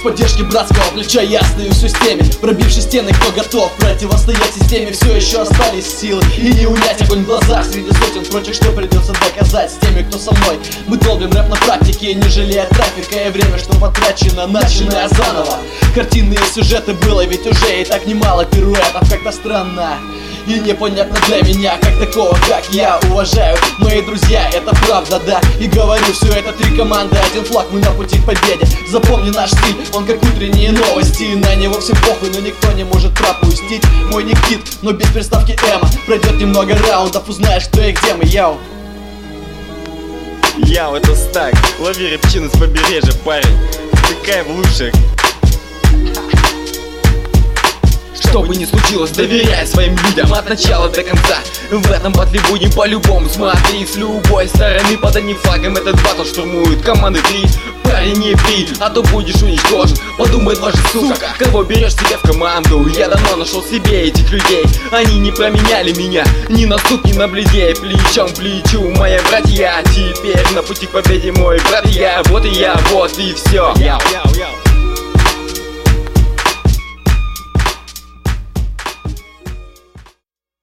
поддержки братского плеча я стою в системе. Пробивши стены, кто готов противостоять системе, все еще остались силы и не унять огонь в глазах среди сотен прочих, что придется доказать с теми, кто со мной. Мы долбим рэп на практике, не жалея трафика и время, что потрачено, начиная заново. Картины и сюжеты было ведь уже и так немало пируэтов, как-то странно и непонятно для меня, как такого, как я. Уважаю мои друзья, это правда, да. И говорю, все это 3 команды, 1 флаг, мы на пути к победе. Запомни наш стиль, он как утренние новости. На него всем похуй, но никто не может пропустить мой ник хит, но без приставки эмо. Пройдет немного раундов, узнаешь, кто и где мы, яу. Яу, это стак, лови репчину с побережья, парень. Такая в лучших. Что бы ни случилось, доверяй своим людям от начала до конца. В этом батле будем по-любому. Смотри с любой стороны, под одним флагом этот батл штурмует команды 3. Парень, не пей, а то будешь уничтожен. Подумай дважды, сука, кого берешь себе в команду. Я давно нашел себе этих людей. Они не променяли меня ни на стук, ни на бледей. Плечом к плечу, мои братья. Теперь на пути к победе, мой брат. Я, вот и все. Яу, яу, яу.